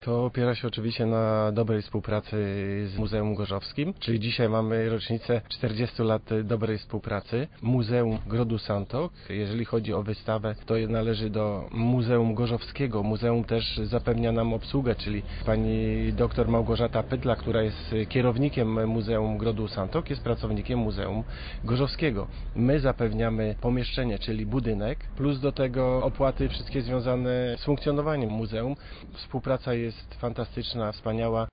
To opiera się oczywiście na dobrej współpracy z Muzeum Gorzowskim, czyli dzisiaj mamy rocznicę 40 lat dobrej współpracy. Muzeum Grodu Santok, jeżeli chodzi o wystawę, to należy do Muzeum Gorzowskiego. Muzeum też zapewnia nam obsługę, czyli pani doktor Małgorzata Pytla, która jest kierownikiem Muzeum Grodu Santok, jest pracownikiem Muzeum Gorzowskiego. My zapewniamy pomieszczenie, czyli budynek, plus do tego opłaty wszystkie związane z funkcjonowaniem muzeum. Współpraca jest fantastyczna, wspaniała.